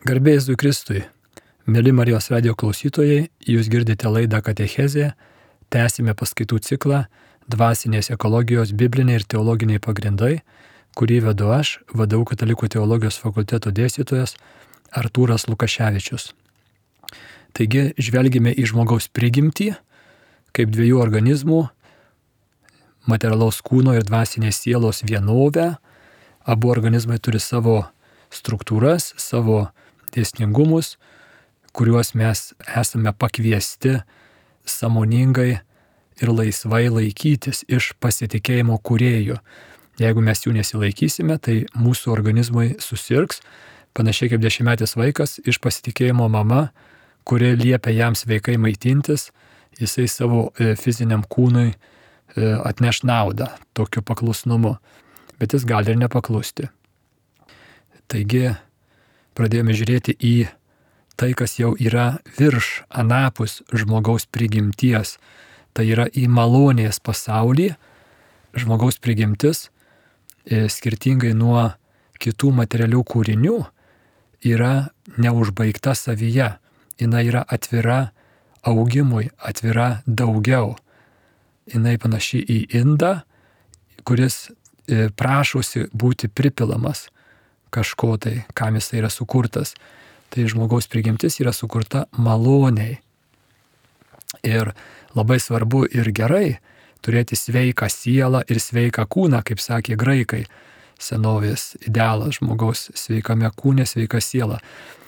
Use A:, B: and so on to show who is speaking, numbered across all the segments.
A: Garbė Jėzui Kristui. Mėly Marijos radijo klausytojai, jūs girdite laidą Katechezė, tęsime paskaitų ciklą Dvasinės ekologijos bibliniai ir teologiniai pagrindai, kurį vedu aš, VDU Katalikų teologijos fakulteto dėstytojas Artūras Lukaševičius. Taigi žvelgime į žmogaus prigimtį, kaip dviejų organizmų, materialaus kūno ir dvasinės sielos vienovę. Abu organizmai turi savo struktūras, savo dėsningumus, kuriuos mes esame pakviesti sąmoningai ir laisvai laikytis iš pasitikėjimo kūrėju. Jeigu mes jų nesilaikysime, tai mūsų organizmai susirgs, panašiai kaip 10-metis vaikas iš pasitikėjimo mama, kuri liepia jam sveikai maitintis, jisai savo fiziniam kūnui atneš naudą tokiu paklusnumu, bet jis gali ir nepaklusti. Taigi pradėjome žiūrėti į tai, kas jau yra virš, anapus žmogaus prigimties. Tai yra į malonės pasaulį. Žmogaus prigimtis, skirtingai nuo kitų materialių kūrinių, yra neužbaigta savyje. Jis yra atvira augimui, atvira daugiau. Jis panaši į indą, kuris prašosi būti pripilamas kažko tai, kam jis yra sukurtas. Tai žmogaus prigimtis yra sukurta maloniai. Ir labai svarbu ir gerai turėti sveiką sielą ir sveiką kūną, kaip sakė graikai. Senovės idealas žmogaus sveikame kūne, sveika siela.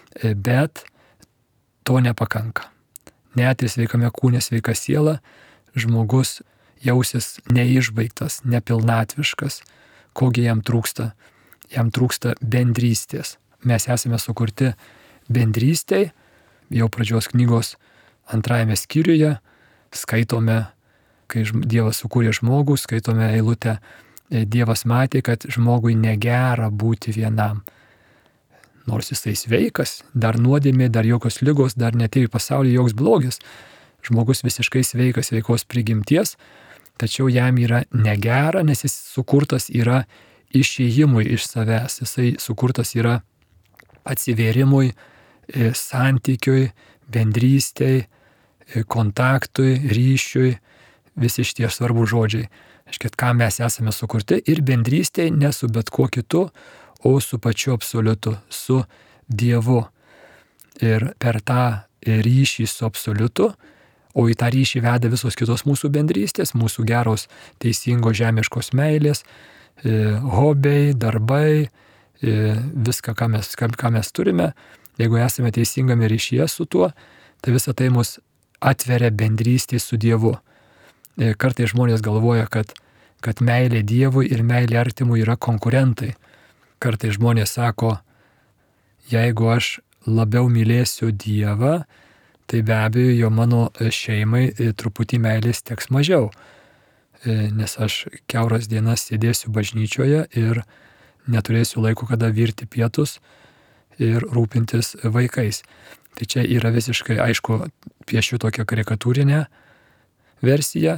A: Bet to nepakanka. Net ir sveikame kūne, sveika siela, žmogus jausis neišbaigtas, nepilnatviškas. Kogi jam trūksta? Jam trūksta bendrystės. Mes esame sukurti bendrystei. Jau pradžios knygos 2 skyriuje skaitome, kai Dievas sukūrė žmogų, skaitome eilutę: Dievas matė, kad žmogui negera būti vienam. Nors jisai sveikas, dar nuodėmė, dar jokios ligos, dar netėjo į pasaulį joks blogis. Žmogus visiškai sveikas, sveikos prigimties, tačiau jam yra negera, nes jis sukurtas yra išėjimui iš savęs. Jisai sukurtas yra atsivėrimui, santykiui, bendrystei, kontaktui, ryšiui. Visi šitie svarbus žodžiai. Aiškiai, ką mes esame sukurti ir bendrystei ne su bet kuo kitu, o su pačiu absoliutu, su Dievu. Ir per tą ryšį su absoliutu, o į tą ryšį veda visos kitos mūsų bendrystės, mūsų geros, teisingos žemiškos meilės, hobiai, darbai, viską, ką mes turime. Jeigu esame teisingame ryšyje su tuo, tai visą tai mus atveria bendrystė su Dievu. Kartais žmonės galvoja, kad meilė Dievui ir meilė artimui yra konkurentai. Kartais žmonės sako, jeigu aš labiau mylėsiu Dievą, tai be abejo, jo mano šeimai truputį meilės teks mažiau. Nes aš kiauras dienas sėdėsiu bažnyčioje ir neturėsiu laiko, kada virti pietus ir rūpintis vaikais. Tai čia yra visiškai, aišku, piešiu tokią karikatūrinę versiją,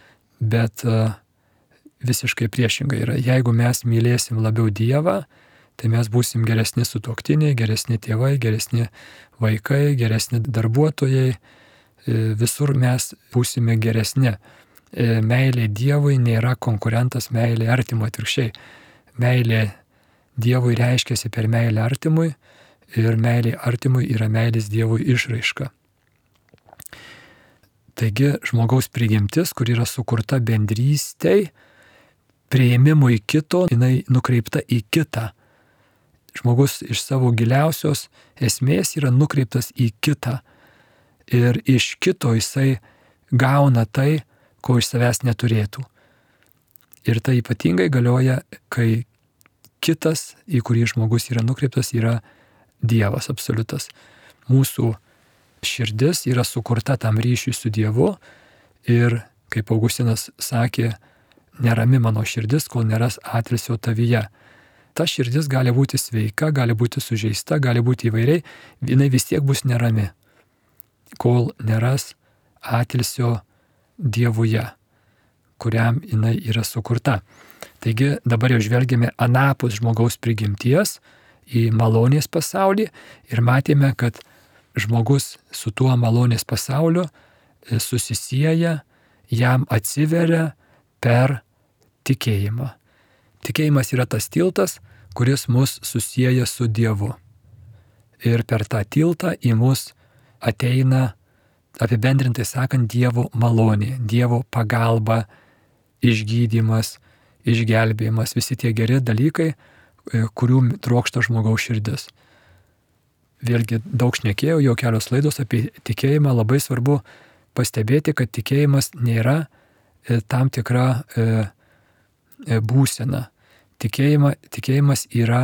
A: bet visiškai priešingai yra. Jeigu mes mylėsim labiau Dievą, tai mes būsim geresni sutuoktiniai, geresni tėvai, geresni vaikai, geresni darbuotojai. Visur mes būsime geresni. Meilė Dievui nėra konkurentas meilė artimui, atvirkščiai. Meilė Dievui reiškiasi per meilę artimui ir meilė artimui yra meilės Dievui išraiška. Taigi žmogaus prigimtis, kur yra sukurta bendrystei, priėmimui kito, jinai nukreipta į kitą. Žmogus iš savo giliausios esmės yra nukreiptas į kitą. Ir iš kito jisai gauna tai, ko iš savęs neturėtų. Ir tai ypatingai galioja, kai kitas, į kurį žmogus yra nukreiptas, yra Dievas absoliutas. Mūsų širdis yra sukurta tam ryšiui su Dievu ir, kaip Augustinas sakė, nerami mano širdis, kol neras atilsio tavyje. Ta širdis gali būti sveika, gali būti sužeista, gali būti įvairiai, jinai vis tiek bus nerami, kol neras atilsio Dievuje, kuriam jinai yra sukurta. Taigi dabar jau žvelgime anapus žmogaus prigimties į malonės pasaulį ir matėme, kad žmogus su tuo malonės pasauliu susisieja, jam atsiveria per tikėjimą. Tikėjimas yra tas tiltas, kuris mus susieja su Dievu. Ir per tą tiltą į mus ateina, apibendrintai sakant, Dievo malonė, Dievo pagalba, išgydymas, išgelbėjimas, visi tie geri dalykai, kurių trokšta žmogaus širdis. Vėlgi daug šnekėjau, jau kelios laidos apie tikėjimą, labai svarbu pastebėti, kad tikėjimas nėra tam tikra būsena. Tikėjimas yra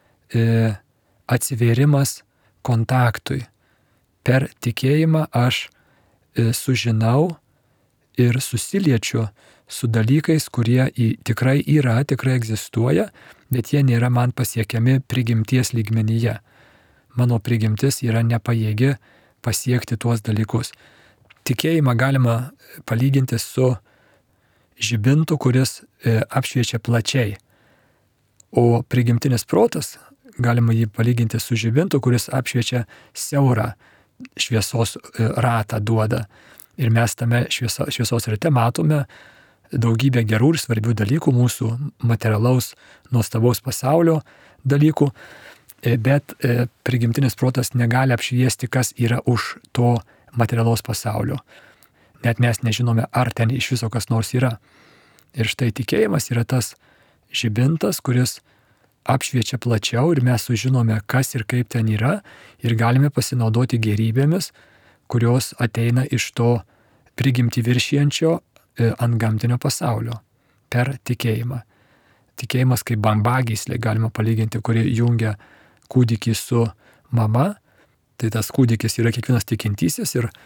A: atsivėrimas kontaktui. Per tikėjimą aš sužinau ir susiliečiu su dalykais, kurie tikrai yra, tikrai egzistuoja, bet jie nėra man pasiekiami prigimties lygmenyje. Mano prigimtis yra nepajėgi pasiekti tuos dalykus. Tikėjimą galima palyginti su žibintu, kuris apšviečia plačiai. O prigimtinis protas galima jį palyginti su žibintu, kuris apšviečia siaurą šviesos ratą duoda. Ir mes tame šviesos rate matome daugybę gerų ir svarbių dalykų, mūsų materialaus, nuostabaus pasaulio dalykų, bet prigimtinis protas negali apšviesti, kas yra už to materialaus pasaulio. Net mes nežinome, ar ten iš viso kas nors yra. Ir štai tikėjimas yra tas žibintas, kuris apšviečia plačiau ir mes sužinome, kas ir kaip ten yra ir galime pasinaudoti gerybėmis, kurios ateina iš to prigimtį viršijančio antgamtinio pasaulio per tikėjimą. Tikėjimas kaip bambagyslė galima palyginti, kuri jungia kūdikį su mama. Tai tas kūdikis yra kiekvienas tikintysis ir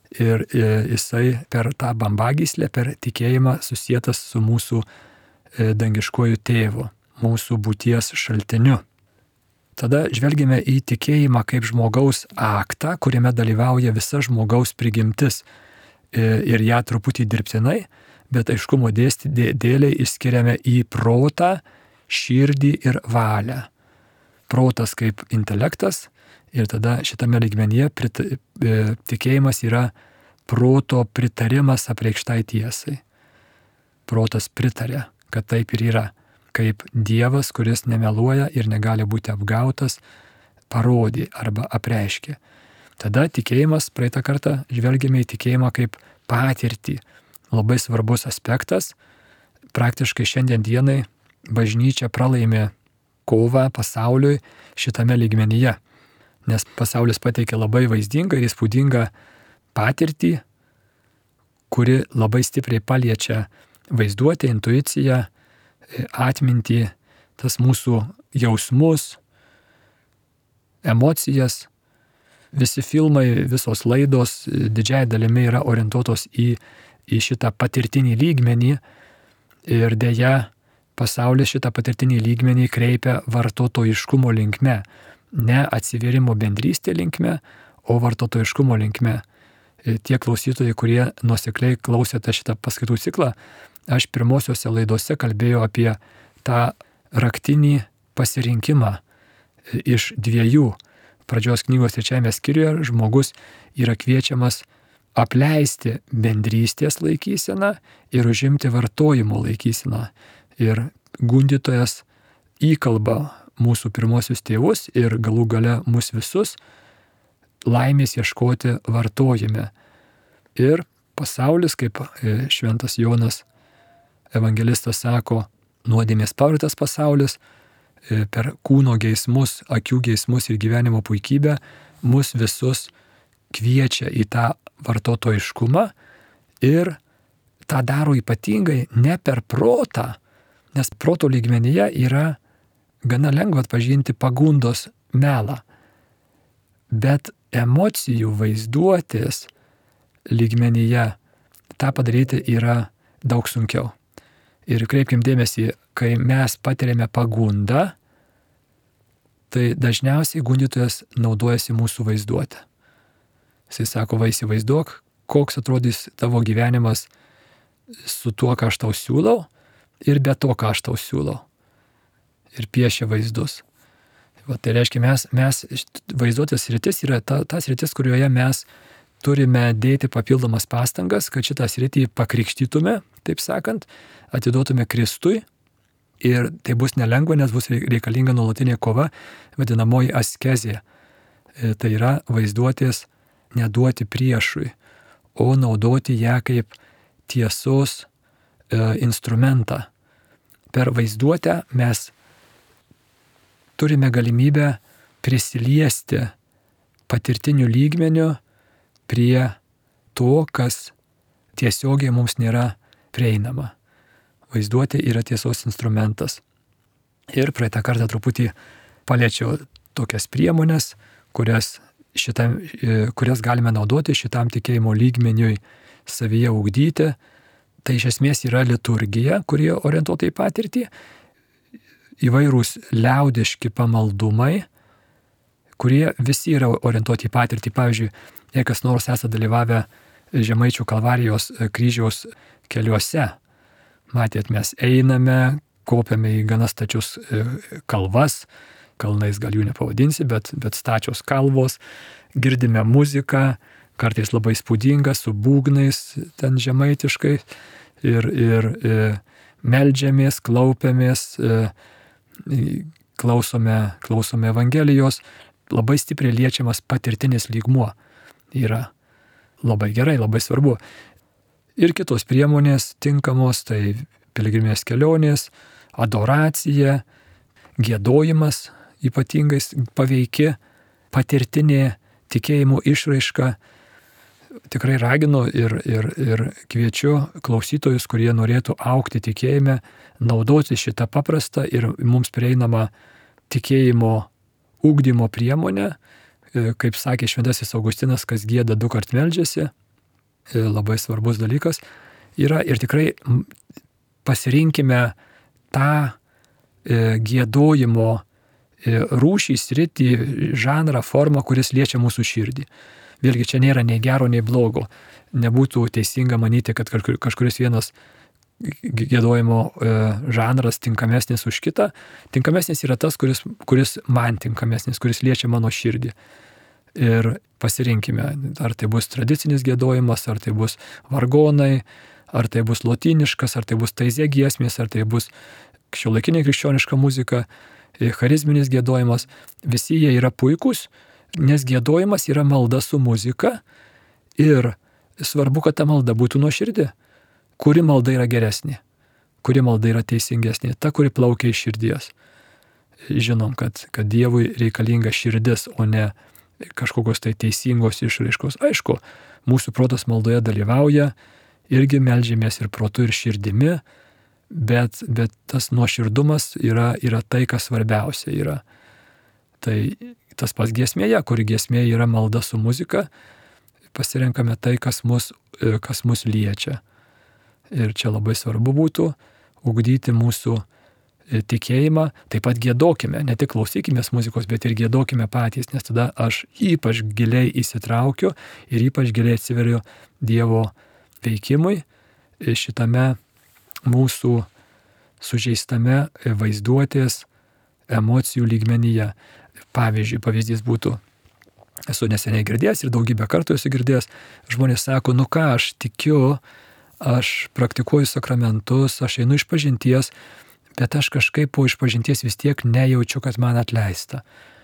A: jisai per tą bambagyslę, per tikėjimą susietas su mūsų dangiškuoju tėvu, mūsų būties šaltiniu. Tada žvelgime į tikėjimą kaip žmogaus aktą, kuriame dalyvauja visa žmogaus prigimtis. Ir ją truputį dirbtinai, bet aiškumo dėliai išskiriame į protą, širdį ir valią. Protas kaip intelektas ir tada šitame lygmenyje tikėjimas yra proto pritarimas apreikštai tiesai. Protas pritarė, kad taip ir yra. Kaip Dievas, kuris nemeluoja ir negali būti apgautas, parodė arba apreiškė. Tada tikėjimas, praeitą kartą žvelgėme į tikėjimą kaip patirtį. Labai svarbus aspektas. Praktiškai šiandien dienai bažnyčia pralaimė kovą pasauliui šitame lygmenyje. Nes pasaulis pateikia labai vaizdingą ir įspūdingą patirtį, kuri labai stipriai paliečia vaizduotę, intuiciją, atmintį, tas mūsų jausmus, emocijas. Visi filmai, visos laidos didžiai dalimi yra orientuotos į šitą patirtinį lygmenį ir deja pasaulis šitą patirtinį lygmenį kreipia vartotojiškumo linkme, ne atsivėrimo bendrystė linkme, o vartotojiškumo linkme. Tie klausytojai, kurie nuosekliai klausėte šitą paskaitų ciklą, aš pirmosiuose laidose kalbėjau apie tą raktinį pasirinkimą iš dviejų. Pradžios knygos 3 skyriuje žmogus yra kviečiamas apleisti bendrystės laikyseną ir užimti vartojimo laikyseną. Ir gundytojas įkalba mūsų pirmosius tėvus ir galų gale mus visus laimės ieškoti vartojime. Ir pasaulis, kaip šventas Jonas evangelistas sako, nuodėmės pavirtas pasaulis, per kūno geismus, akių geismus ir gyvenimo puikybę mus visus kviečia į tą vartotojiškumą ir tą daro ypatingai ne per protą, nes proto lygmenyje yra gana lengva atpažinti pagundos melą, bet emocijų vaizduotės lygmenyje tą padaryti yra daug sunkiau. Ir kreipkim dėmesį, kai mes patiriame pagundą, tai dažniausiai gundytojas naudojasi mūsų vaizduotę. Jisai sako, įsivaizduok, koks atrodys tavo gyvenimas su tuo, ką aš tau siūlau ir be to, ką aš tau siūlau. Ir piešia vaizdus. Tai reiškia, mes vaizduotės sritis yra ta sritis, kurioje mes turime dėti papildomas pastangas, kad šitą sritį pakrikštytume, taip sakant, atiduotume Kristui. Ir tai bus nelengva, nes bus reikalinga nuolatinė kova, vadinamoji askezė. Tai yra vaizduotės neduoti priešui, o naudoti ją kaip tiesos instrumentą. Per vaizduotę mes turime galimybę prisiliesti patirtiniu lygmeniu prie to, kas tiesiogiai mums nėra prieinama. Vaizduotė yra tiesos instrumentas. Ir praeitą kartą truputį paliečiau tokias priemonės, kurias galime naudoti šitam tikėjimo lygmeniui savyje ugdyti. Tai iš esmės yra liturgija, kurie orientuota į patirtį, įvairūs liaudiški pamaldumai, kurie visi yra orientuoti į patirtį. Pavyzdžiui, jei kas nors esate dalyvavę Žemaičių Kalvarijos kryžiaus keliuose, matėt, mes einame, kopiame į gana stačius kalvas, kalnais gal jų nepavadinsi, bet stačios kalvos, girdime muziką, kartais labai spūdingą, su būgnais ten žemaitiškai ir meldžiamės, klaupiamės, klausome Evangelijos, labai stipriai liečiamas patirtinis lygmuo yra labai gerai, labai svarbu. Ir kitos priemonės tinkamos, tai piligriminės kelionės, adoracija, giedojimas ypatingai paveiki, patirtinė tikėjimo išraiška. Tikrai raginu ir kviečiu klausytojus, kurie norėtų augti tikėjime, naudoti šitą paprastą ir mums prieinamą tikėjimo ugdymo priemonę. Kaip sakė Šventasis Augustinas, kas gieda 2 kart meldžiasi, labai svarbus dalykas yra. Ir tikrai pasirinkime tą giedojimo rūšį, sritį, žanrą, formą, kuris liečia mūsų širdį. Vėlgi čia nėra nei gero, nei blogo. Nebūtų teisinga manyti, kad kažkuris vienas giedojimo žanras tinkamesnis už kitą. Tinkamesnis yra tas, kuris man tinkamesnis, kuris liečia mano širdį. Ir pasirinkime, ar tai bus tradicinis giedojimas, ar tai bus vargonai, ar tai bus lotyniškas, ar tai bus taizė giesmės, ar tai bus šiuolaikinė krikščioniška muzika, charizminis giedojimas. Visi jie yra puikūs, nes giedojimas yra malda su muzika ir svarbu, kad ta malda būtų nuoširdi. Kuri malda yra geresnė, kuri malda yra teisingesnė, ta, kuri plaukia iš širdies. Žinom, kad Dievui reikalinga širdis, o ne kažkokios tai teisingos išraiškos. Aišku, mūsų protas maldoje dalyvauja, irgi meldžiamės ir protu, ir širdimi, bet tas nuoširdumas yra tai, kas svarbiausia yra. Tai tas pats giesmėje, kuri giesmėje yra malda su muzika, pasirenkame tai, kas mus liečia. Ir čia labai svarbu būtų ugdyti mūsų tikėjimą, taip pat giedokime, ne tik klausykimės muzikos, bet ir giedokime patys, nes tada aš ypač giliai įsitraukiu ir ypač giliai atsiveriu Dievo veikimui šitame mūsų sužeistame vaizduotės emocijų lygmenyje. Pavyzdžiui, pavyzdys būtų, esu neseniai girdėjęs ir daugybę kartų esu girdėjęs, žmonės sako, nu ką, aš tikiu, aš praktikuoju sakramentus, aš einu iš pažinties, bet aš kažkaip po išpažinties vis tiek nejaučiu, kad man atleista.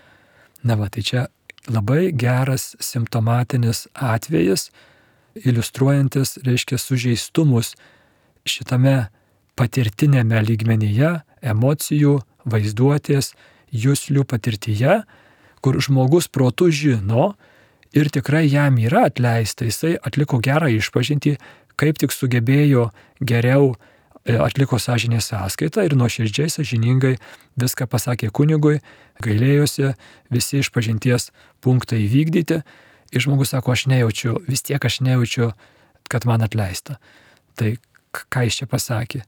A: Na va, tai čia labai geras simptomatinis atvejis, iliustruojantis, reiškia, sužeistumus šitame patirtinėme lygmenyje, emocijų, vaizduotės, juslių patirtyje, kur žmogus protu žino ir tikrai jam yra atleista, jisai atliko gerą išpažintį, kaip tik sugebėjo geriau, atliko sąžinės sąskaitą ir nuoširdžiai, sąžiningai viską pasakė kunigui, gailėjosi, visi išpažinties punktai įvykdyti. Ir žmogus sako, vis tiek aš nejaučiu, kad man atleista. Tai ką jis čia pasakė?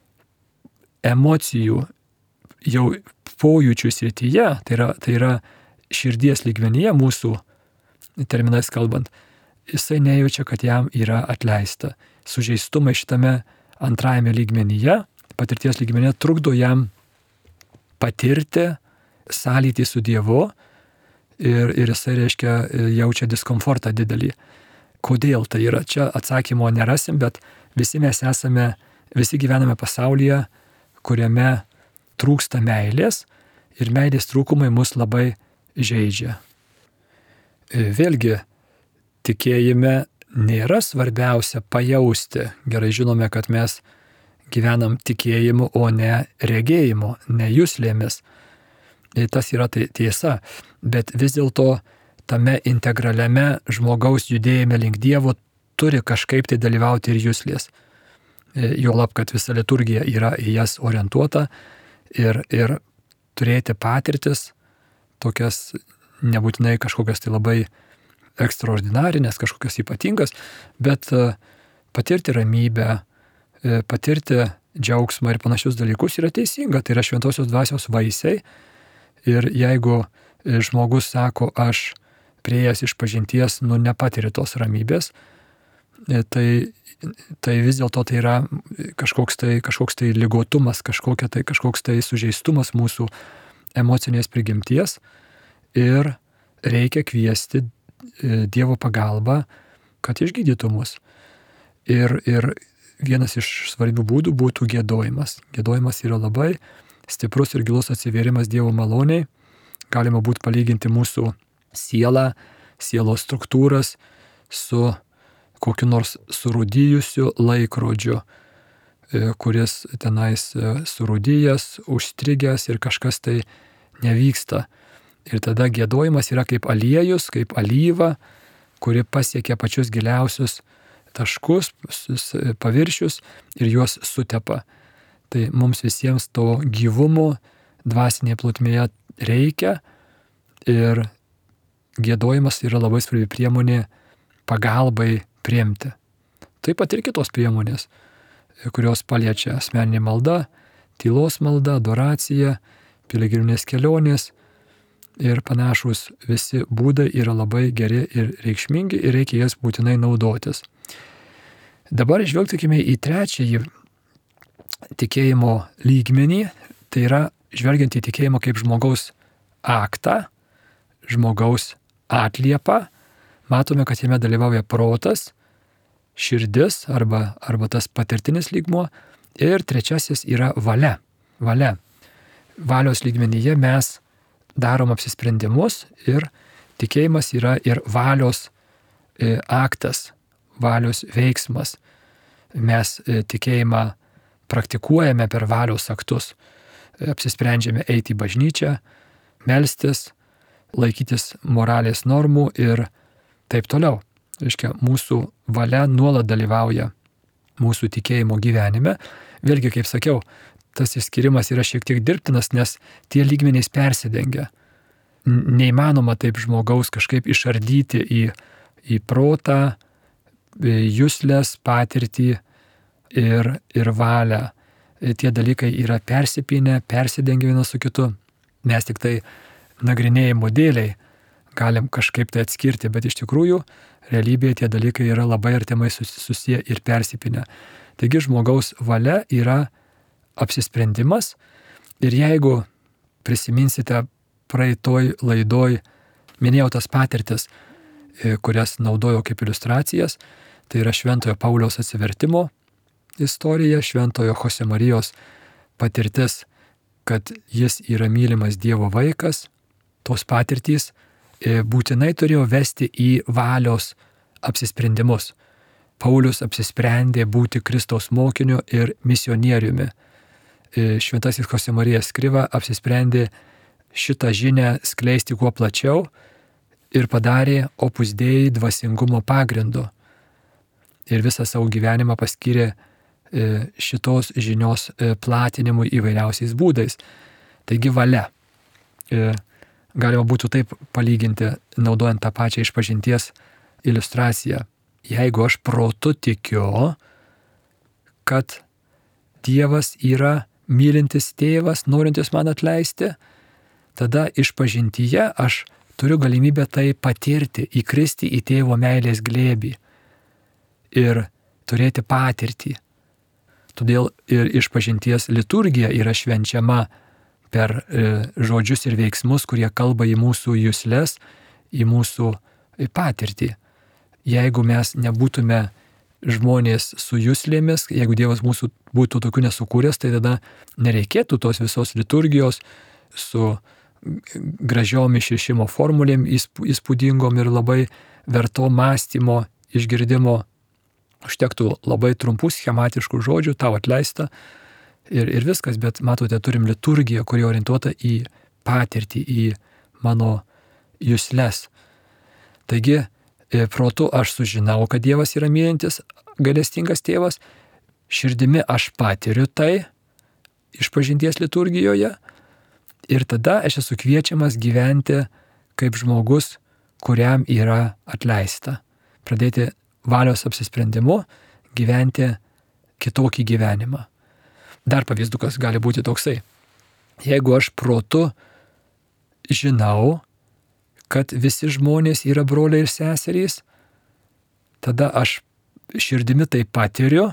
A: Emocijų jau pojūčių srityje, tai yra širdies lygmenyje mūsų terminais kalbant, jisai nejaučia, kad jam yra atleista. Sužeistumai šitame antrajame lygmenyje, patirties lygmenyje trukdo jam patirti sąlytį su Dievu ir jisai, reiškia, jaučia diskomfortą didelį. Kodėl tai yra? Čia atsakymo nerasim, bet visi gyvename pasaulyje, kuriame trūksta meilės ir meilės trūkumai mus labai žeidžia. Vėlgi, tikėjime nėra svarbiausia pajausti. Gerai žinome, kad mes gyvenam tikėjimu, o ne regėjimu, ne juslėmis. Tas yra tiesa, bet vis dėlto tame integraliame žmogaus judėjime link Dievo turi kažkaip tai dalyvauti ir juslės. Juolab, kad visa liturgija yra į jas orientuota ir turėti patirtis, tokias nebūtinai kažkokias tai labai ekstraordinarinės, kažkokias ypatingas, bet patirti ramybę, patirti džiaugsmą ir panašius dalykus yra teisinga, tai yra šventosios dvasios vaisiai. Ir jeigu žmogus sako, aš priėjęs išpažinties, nepatiriu tos ramybės, tai vis dėlto tai yra kažkoks tai ligotumas, kažkoks tai sužeistumas mūsų emocinės prigimties ir reikia kviesti Dievo pagalbą, kad išgydytų mus. Ir vienas iš svarbių būdų būtų giedojimas. Giedojimas yra labai stiprus ir gilus atsivėrimas Dievo maloniai. Galima būtų palyginti mūsų sielą, sielos struktūras su kokiu nors surūdijusiu laikrodžiu, kuris tenais surūdijęs, užstrigęs ir kažkas tai nevyksta. Ir tada giedojimas yra kaip aliejus, kaip alyva, kuri pasiekia pačius giliausius taškus, paviršius ir juos sutepa. Tai mums visiems to gyvumo dvasinėje plotmėje reikia ir giedojimas yra labai svarbi priemonė pagalbai priimti. Taip pat ir kitos priemonės, kurios paliečia asmeninė malda, tylos malda, adoracija, piligriminės kelionės ir panašus visi būdai yra labai geri ir reikšmingi ir reikia jas būtinai naudotis. Dabar žvelgtikime į trečiąjį tikėjimo lygmenį, tai yra žvelgiant į tikėjimą kaip žmogaus aktą, žmogaus atliepą, matome, kad jame dalyvauja protas, širdis arba tas patirtinis lygmuo ir trečiasis yra valia. Valios lygmenyje mes darom apsisprendimus ir tikėjimas yra ir valios aktas, valios veiksmas. Mes tikėjimą praktikuojame per valios aktus. Apsisprendžiame eiti į bažnyčią, melstis, laikytis moralės normų ir taip toliau. Reiškia, mūsų valia nuolat dalyvauja mūsų tikėjimo gyvenime. Vėlgi, kaip sakiau, tas išskirimas yra šiek tiek dirbtinas, nes tie lygmenys persidengia. Neįmanoma taip žmogaus kažkaip išardyti į protą, juslės, patirtį ir valią. Tie dalykai yra persipynę, persidengia vienas su kitu. Mes tik tai nagrinėjimo dėliai galim kažkaip tai atskirti, bet iš tikrųjų realybėje tie dalykai yra labai artimai susiję ir persipynę. Taigi žmogaus valia yra apsisprendimas ir jeigu prisiminsite praeitoj laidoj, minėjau tas patirtis, kurias naudojau kaip iliustracijas, tai yra Šventojo Pauliaus atsivertimo istorija, Šventojo Jose Marijos patirtis, kad jis yra mylimas Dievo vaikas, tos patirtys būtinai turėjo vesti į valios apsisprendimus. Paulius apsisprendė būti Kristaus mokiniu ir misionieriumi. Šventasis Jose Marija Skriva apsisprendė šitą žinią skleisti kuo plačiau ir padarė Opus Dei dvasingumo pagrindu. Ir visą savo gyvenimą paskyrė šitos žinios platinimui įvairiausiais būdais. Taigi valia. Galima būtų taip palyginti, naudojant tą pačią išpažinties iliustraciją. Jeigu aš protu tikiu, kad Dievas yra mylintis tėvas, norintis man atleisti, tada išpažintyje aš turiu galimybę tai patirti, įkristi į tėvo meilės glėbį ir turėti patirtį. Todėl ir išpažinties liturgija yra švenčiama per žodžius ir veiksmus, kurie kalba į mūsų juslės, į mūsų patirtį. Jeigu mes nebūtume žmonės su juslėmis, jeigu Dievas mūsų būtų tokių nesukūręs, tai tada nereikėtų tos visos liturgijos su gražiom išrišimo formulėm, įspūdingom ir labai verto mąstymo, išgirdimo. Užtektų labai trumpų schematiškų žodžių, tau atleista ir viskas, bet matote, turim liturgiją, kuri orientuota į patirtį, į mano jusles. Taigi, protu aš sužinau, kad Dievas yra mylintis, gailestingas tėvas, širdimi aš patiriu tai išpažinties liturgijoje ir tada aš esu kviečiamas gyventi kaip žmogus, kuriam yra atleista. Pradėti valios apsisprendimu gyventi kitokį gyvenimą. Dar pavyzdukas gali būti toksai. Jeigu aš protu žinau, kad visi žmonės yra broliai ir seserys, tada aš širdimi tai patiriu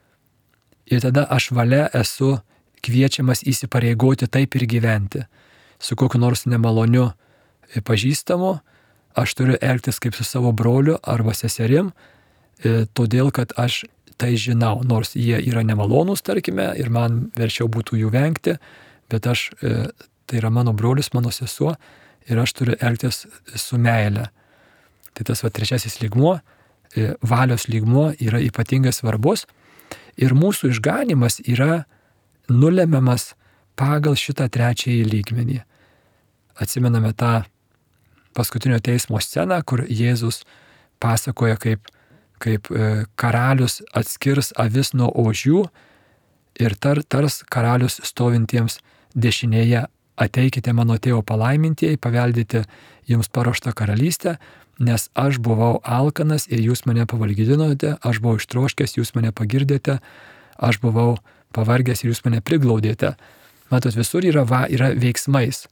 A: ir tada aš valia esu kviečiamas įsipareigoti taip ir gyventi. Su kokiu nors nemaloniu pažįstamu aš turiu elgtis kaip su savo broliu arba seserim, todėl kad aš tai žinau, nors jie yra nemalonūs, tarkime, ir man verčiau būtų jų vengti, bet tai yra mano brolis, mano sesuo ir aš turiu elgtis su meile. Tai tas trečiasis lygmuo, valios lygmuo yra ypatingai svarbus ir mūsų išganymas yra nulemiamas pagal šitą trečiąjį lygmenį. Atsimename tą paskutinio teismo sceną, kur Jėzus pasakoja, kaip karalius atskirs avis nuo ožių ir tars karalius stovintiems dešinėje: ateikite mano tėvo palaimintieji, paveldite jums paruoštą karalystę, nes aš buvau alkanas ir jūs mane pavalgydinote, aš buvau ištroškęs, jūs mane pagirdėte, aš buvau pavargęs ir jūs mane priglaudėte. Matot, visur yra veiksmais.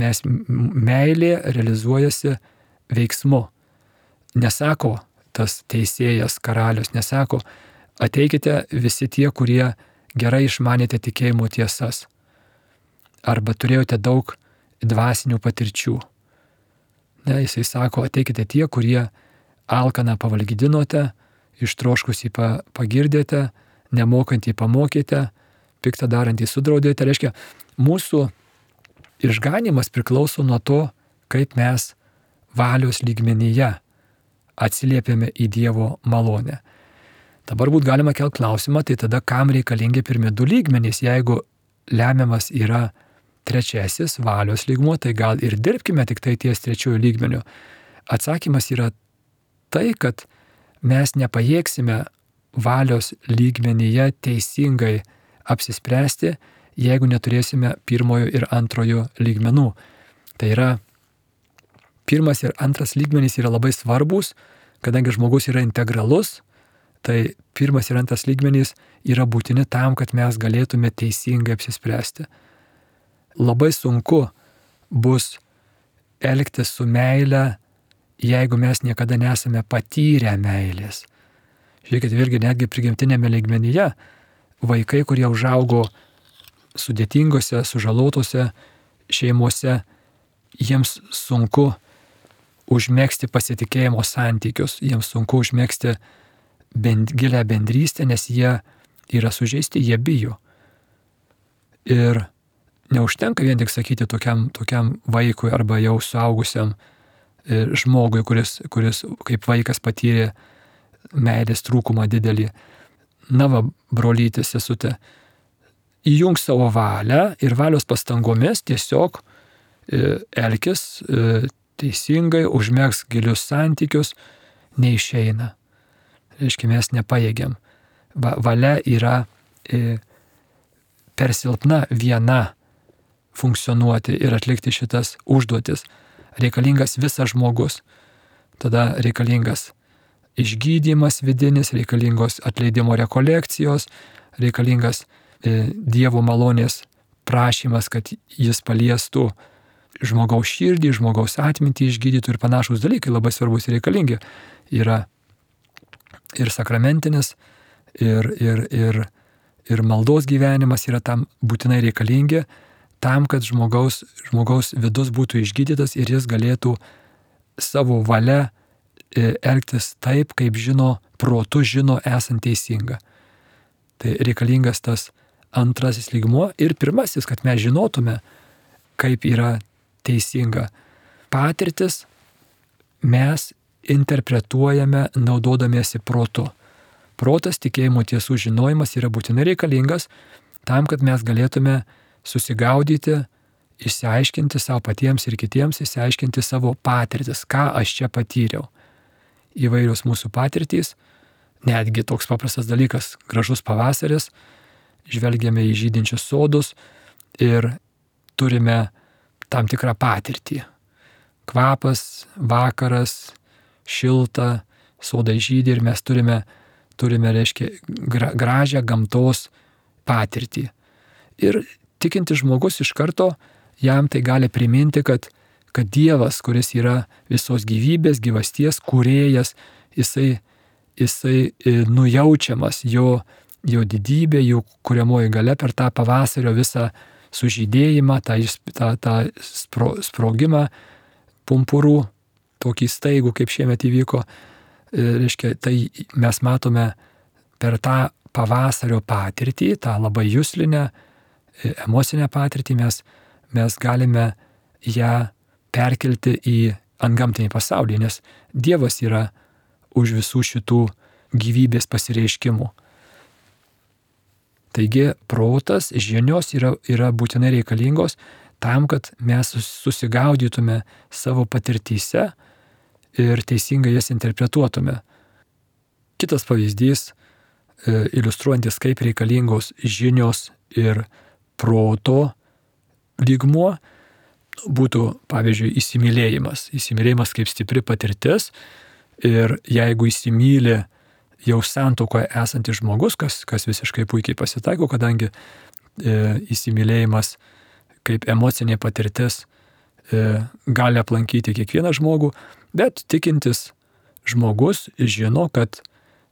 A: Meilė realizuojasi veiksmu. Nesako tas teisėjas, karalius, nesako: ateikite visi tie, kurie gerai išmanėte tikėjimo tiesas arba turėjote daug dvasinių patirčių. Ne, jisai sako: ateikite tie, kurie alkaną pavalgydinote, ištroškusį pagirdėte, nemokantį pamokėte, piktą darantį sudraudėte. Reiškia, mūsų išganimas priklauso nuo to, kaip mes valios lygmenyje atsiliepiame į Dievo malonę. Dabar būt galima kelt klausimą, tai tada kam reikalingi pirmi du lygmenys? Jeigu lemiamas yra trečiasis valios lygmuo, tai gal ir dirbkime tik tai ties trečiųjų lygmenių. Atsakymas yra tai, kad mes nepajėgsime valios lygmenyje teisingai apsispręsti, jeigu neturėsime pirmojo ir antrojo lygmenų. Tai yra, pirmas ir antras lygmenys yra labai svarbus, kadangi žmogus yra integralus, tai pirmas ir antras lygmenys yra būtini tam, kad mes galėtume teisingai apsispręsti. Labai sunku bus elgtis su meile, jeigu mes niekada nesame patyrę meilės. Žiūrėkit, vėlgi netgi prigimtinėme lygmenyje vaikai, kurie užaugo sudėtingose, sužalotose šeimose, jiems sunku užmegzti pasitikėjimo santykius, jiems sunku užmegzti gilę bendrystę, nes jie yra sužeisti, jie bijo. Ir neužtenka vien tik sakyti tokiam vaikui arba jau suaugusiam žmogui, kuris kaip vaikas patyrė meilės trūkumą didelį: na va, brolyti, sesutė, įjung savo valią ir valios pastangomis tiesiog elkis teisingai, užmegs gilius santykius, neišeina. Reiškia, mes nepajėgiam. Valia yra per silpna viena funkcionuoti ir atlikti šitas užduotis. Reikalingas visas žmogus. Tada reikalingas išgydymas vidinis, reikalingos atleidimo rekolekcijos, reikalingas Dievo malonės prašymas, kad jis paliestų žmogaus širdį, žmogaus atmintį, išgydytų ir panašūs dalykai labai svarbus ir reikalingi. Yra ir sakramentinis, ir maldos gyvenimas yra tam būtinai reikalingi, tam, kad žmogaus vidus būtų išgydytas ir jis galėtų savo valia elgtis taip, kaip protu žino esant teisinga. Tai reikalingas tas antrasis lygmuo ir pirmasis, kad mes žinotume, kaip yra teisinga. Patirtis mes interpretuojame naudodamiesi protu. Protas, tikėjimo tiesų žinojimas yra būtinai reikalingas tam, kad mes galėtume susigaudyti, išsiaiškinti savo patiems ir kitiems, išsiaiškinti savo patirtis, ką aš čia patyriau. Įvairios mūsų patirtys, netgi toks paprastas dalykas, gražus pavasaris, žvelgiame į žydinčius sodus ir turime tam tikrą patirtį. Kvapas, vakaras, šilta, sodai žydi ir mes turime reiškia, gražią gamtos patirtį. Ir tikintis žmogus iš karto jam tai gali priminti, kad Dievas, kuris yra visos gyvybės, gyvasties kūrėjas, jisai nujaučiamas, jo didybė, jo kuriamoji galia per tą pavasario visą sužydėjimą, tą sprogimą pumpurų, tokį staigų, kaip šiemet įvyko. Reiškia, tai mes matome per tą pavasario patirtį, tą labai juslinę, emocinę patirtį, mes galime ją perkelti į antgamtinį pasaulį, nes Dievas yra už visų šitų gyvybės pasireiškimų. Taigi protas, žinios yra būtinai reikalingos tam, kad mes susigaudytume savo patirtyse ir teisingai jas interpretuotume. Kitas pavyzdys, iliustruojantis, kaip reikalingos žinios ir proto lygmuo, būtų, pavyzdžiui, įsimylėjimas. Įsimylėjimas kaip stipri patirtis ir jeigu įsimylė jau santuokoje esantis žmogus, kas visiškai puikiai pasitaiko, kadangi įsimylėjimas kaip emocinė patirtis gali aplankyti kiekvieną žmogų, bet tikintis žmogus žino, kad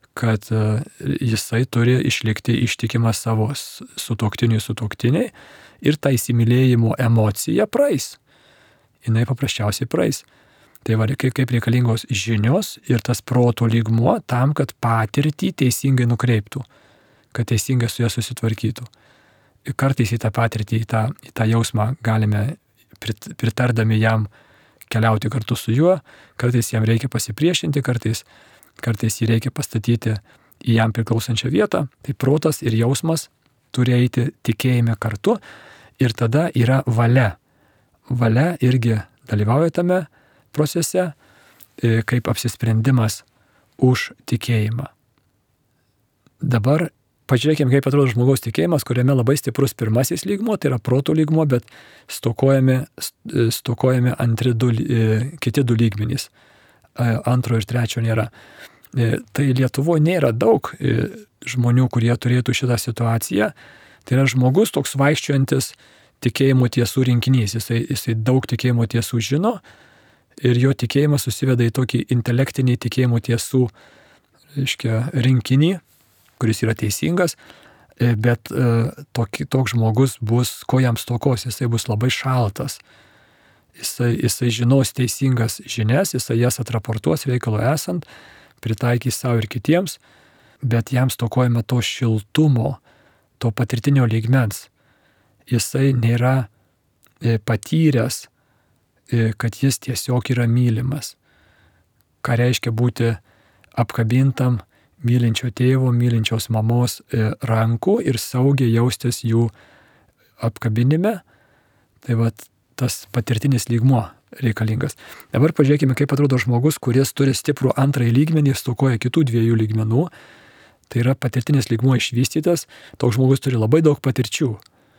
A: jisai turi išlikti ištikimas savo sutuoktiniai ir ta įsimylėjimo emocija praeis. Jinai paprasčiausiai praeis. Tai va, kaip reikalingos žinios ir tas proto lygmuo tam, kad patirtį teisingai nukreiptų, kad teisingai su ja susitvarkytų. Ir kartais į tą patirtį, į tą jausmą galime pritardami jam keliauti kartu su juo, kartais jam reikia pasipriešinti, kartais jį reikia pastatyti į jam priklausančią vietą. Tai protas ir jausmas turi eiti tikėjime kartu ir tada yra valia. Valia irgi dalyvauja tame procese kaip apsisprendimas už tikėjimą. Dabar pažiūrėkime, kaip atrodo žmogaus tikėjimas, kuriame labai stiprus pirmasis lygmuo, tai yra proto lygmuo, bet stokojame kiti du lygmenys. Antro ir trečio nėra. Tai Lietuvoje nėra daug žmonių, kurie turėtų šitą situaciją. Tai yra žmogus toks vaikščiojantis tikėjimo tiesų rinkinys. Jisai daug tikėjimo tiesų žino ir jo tikėjimas susiveda į tokį intelektinį tikėjimo tiesų rinkinį, kuris yra teisingas, bet toks žmogus bus, ko jam stokos, jisai bus labai šaltas. Jisai žinos teisingas žinias, jisai jas atraportuos reikalo esant, pritaikys savo ir kitiems, bet jam stokojame to šiltumo, to patirtinio lygmens. Jisai nėra patyręs, kad jis tiesiog yra mylimas. Ką reiškia būti apkabintam mylinčio tėvo, mylinčios mamos rankų ir saugiai jaustis jų apkabinime. Tai va tas patirtinis lygmuo reikalingas. Dabar pažiūrėkime, kaip atrodo žmogus, kuris turi stiprų antrąjį lygmenį ir stokoja kitų dviejų lygmenų. Tai yra patirtinis lygmuo išvystytas, toks žmogus turi labai daug patirčių.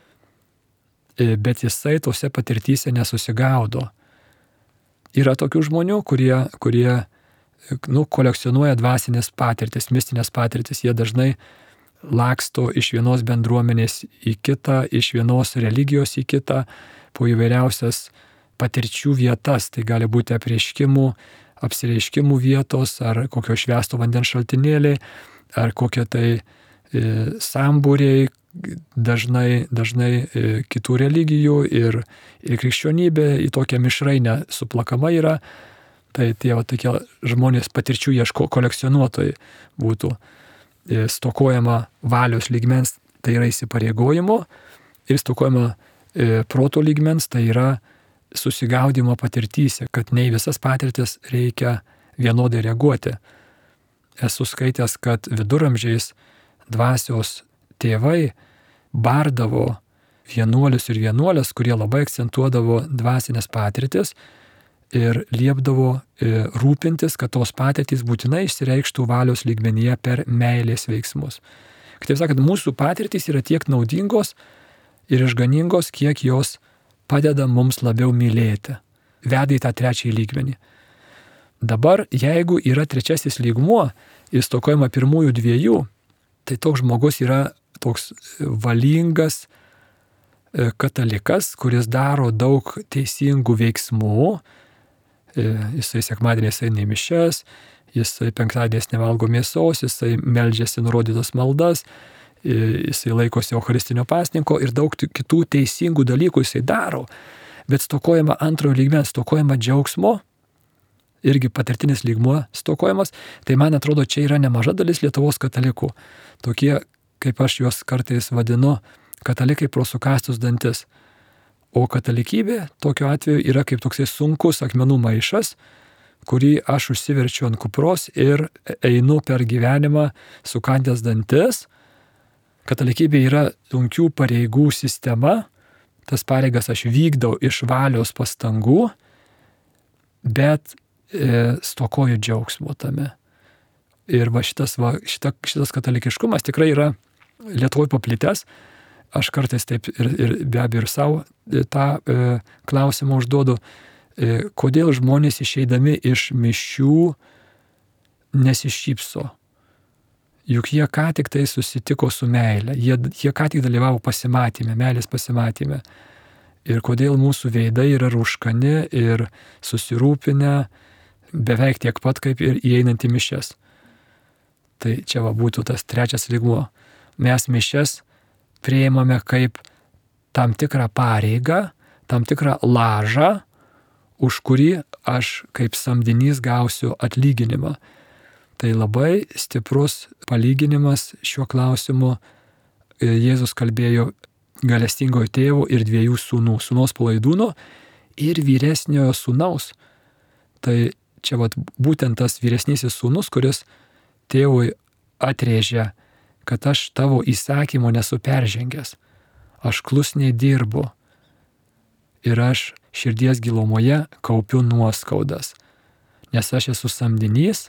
A: Bet jisai tose patirtyse nesusigaudo. Yra tokių žmonių, kurie kolekcionuoja dvasinės patirtis, mistinės patirtis. Jie dažnai laksto iš vienos bendruomenės į kitą, iš vienos religijos į kitą, po įvairiausias patirčių vietas. Tai gali būti apsireiškimų vietos, ar kokio švęsto vandens šaltinėliai, ar kokie tai sambūriai, dažnai kitų religijų ir krikščionybė į tokią mišrainę suplakama yra, tai tie tokie žmonės patirčių kolekcionuotojai būtų. Stokojama valios lygmens, tai yra įsipareigojimo, ir stokojama proto lygmens, tai yra susigaudimo patirtyse, kad ne į visas patirtis reikia vienodai reaguoti. Esu skaitęs, kad viduramžiais dvasios tėvai bardavo vienuolius ir vienuolės, kurie labai akcentuodavo dvasinės patirtis ir liepdavo rūpintis, kad tos patirtys būtinai išsireikštų valios lygmenyje per meilės veiksmus. Kitaip sakant, mūsų patirtys yra tiek naudingos ir išganingos, kiek jos padeda mums labiau mylėti, veda į tą trečiąjį lygmenį. Dabar, jeigu yra trečiasis lygmuo ir stokojama pirmųjų dviejų, tai toks žmogus yra toks valingas katalikas, kuris daro daug teisingų veiksmų. Jisai sekmadieniais eina į mišias, jisai penktadieniais nevalgo mėsos, jisai meldžiasi nurodytas maldas, jisai laikosi eucharistinio pasninko ir daug kitų teisingų dalykų jisai daro. Bet stokojama antrojo lygmens, stokojama džiaugsmo, irgi patirtinis lygmuo stokojamas, tai man atrodo, čia yra nemaža dalis Lietuvos katalikų. Tokie, kaip aš juos kartais vadinu, katalikai pro sukąstus dantis. O katalikybė tokiu atveju yra kaip toksai sunkus akmenų maišas, kurį aš užsiverčiu ant kupros ir einu per gyvenimą sukandęs dantis. Katalikybė yra sunkių pareigų sistema, tas pareigas aš vykdau iš valios pastangų, bet stokoju džiaugsmo tame. Ir šitas katalikiškumas tikrai yra Lietuvoje paplitęs. Aš kartais taip ir be abejo ir savo tą klausimą užduodu, kodėl žmonės išeidami iš mišių nesišypso. Juk jie ką tik tai susitiko su meile, jie ką tik dalyvavo pasimatyme, meilės pasimatyme. Ir kodėl mūsų veidai yra rūškani ir susirūpinę beveik tiek pat, kaip ir įeinant į mišias. Tai čia būtų tas trečias lygmuo. Mes mišias priimame kaip tam tikrą pareigą, tam tikrą lažą, už kurį aš kaip samdinys gausiu atlyginimą. Tai labai stiprus palyginimas šiuo klausimu. Jėzus kalbėjo gailestingojo tėvo ir dviejų sūnų, sūnaus Palaidūno ir vyresniojo sūnaus. Tai čia būtent tas vyresnysis sūnus, kuris tėvui atrėžė, kad aš tavo įsakymo nesu peržengęs. Aš klusniai dirbu ir aš širdies gilumoje kaupiu nuoskaudas, nes aš esu samdinys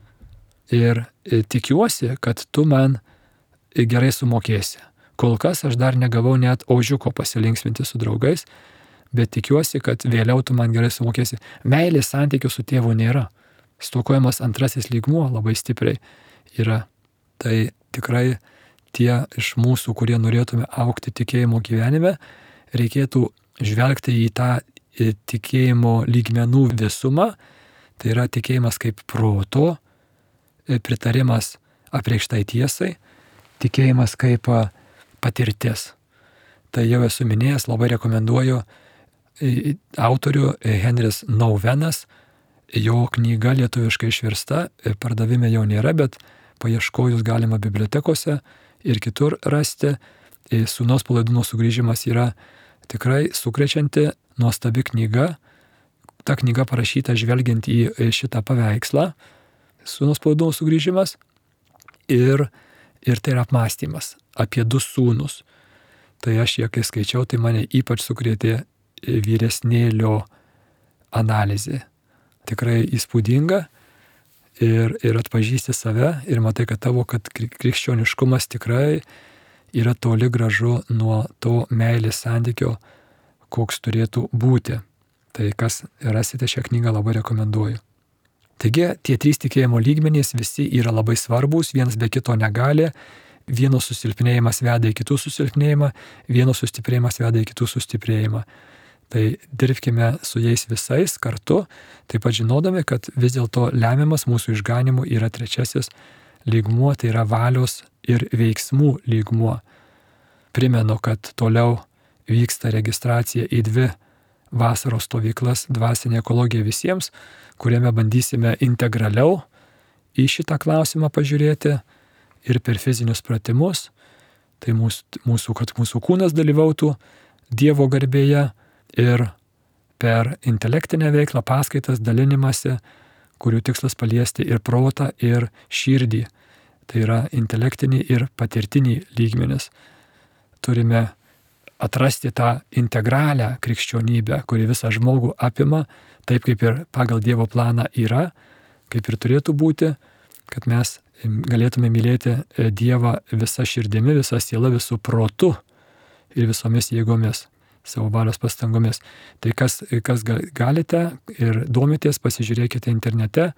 A: ir tikiuosi, kad tu man gerai sumokėsi. Kol kas aš dar negavau net ožiuko pasilinksminti su draugais, bet tikiuosi, kad vėliau tu man gerai sumokėsi. Meilės santykių su tėvu nėra. Stokojamas antrasis lygmuo labai stipriai yra. Tai tikrai tie iš mūsų, kurie norėtume augti tikėjimo gyvenime, reikėtų žvelgti į tą tikėjimo lygmenų visumą. Tai yra tikėjimas kaip proto, pritarimas apreikštai tiesai, tikėjimas kaip patirtis. Tai jau esu minėjęs, labai rekomenduoju autorių Henris Nouvenas, jo knyga lietuviškai išversta, pardavime jau nėra, bet paieškojus galima bibliotekose ir kitur rasti. Sūnaus Palaidūno sugrįžimas yra tikrai sukrečianti, nuostabi knyga. Ta knyga parašyta žvelgiant į šitą paveikslą, Sūnaus Palaidūno sugrįžimas, ir tai yra apmąstymas apie du sūnus. Tai aš kai skaičiau, tai mane ypač sukrėtė vyresnėlio analizė. Tikrai įspūdinga ir atpažįsti save ir matai, kad tavo krikščioniškumas tikrai yra toli gražu nuo to meilės santykio, koks turėtų būti. Tai kas rasite šią knygą, labai rekomenduoju. Taigi tie trys tikėjimo lygmenys visi yra labai svarbus, vienas be kito negali. Vieno susilpnėjimas veda į kitų susilpnėjimą, vieno sustiprėjimas veda į kitų sustiprėjimą. Tai dirbkime su jais visais kartu, taip pat žinodami, kad vis dėlto lemiamas mūsų išganimų yra trečiasis lygmuo, tai yra valios ir veiksmų lygmuo. Primenu, kad toliau vyksta registracija į 2 vasaros stovyklas Dvasinė ekologija visiems, kuriame bandysime integraliau į šitą klausimą pažiūrėti ir per fizinius pratimus, tai kad mūsų kūnas dalyvautų Dievo garbėje, ir per intelektinę veiklą, paskaitas, dalinimąsi, kurių tikslas paliesti ir protą, ir širdį. Tai yra intelektinį ir patirtinį lygmenis. Turime atrasti tą integralią krikščionybę, kuri visą žmogų apima, taip kaip ir pagal Dievo planą yra, kaip ir turėtų būti, kad mes galėtume mylėti Dievą visa širdimi, visa siela, visų protu ir visomis jėgomis, savo valios pastangomis. Tai kas galite ir domitės, pasižiūrėkite internete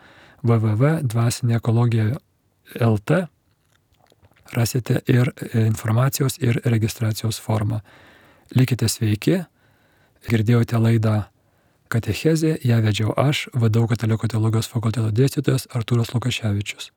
A: www.dvasineekologija.lt, rasite ir informacijos ir registracijos formą. Likite sveiki, girdėjote laidą Katechezė, ją vedžiau aš, VDU Katalikų teologijos fakulteto dėstytojas Artūras Lukaševičius.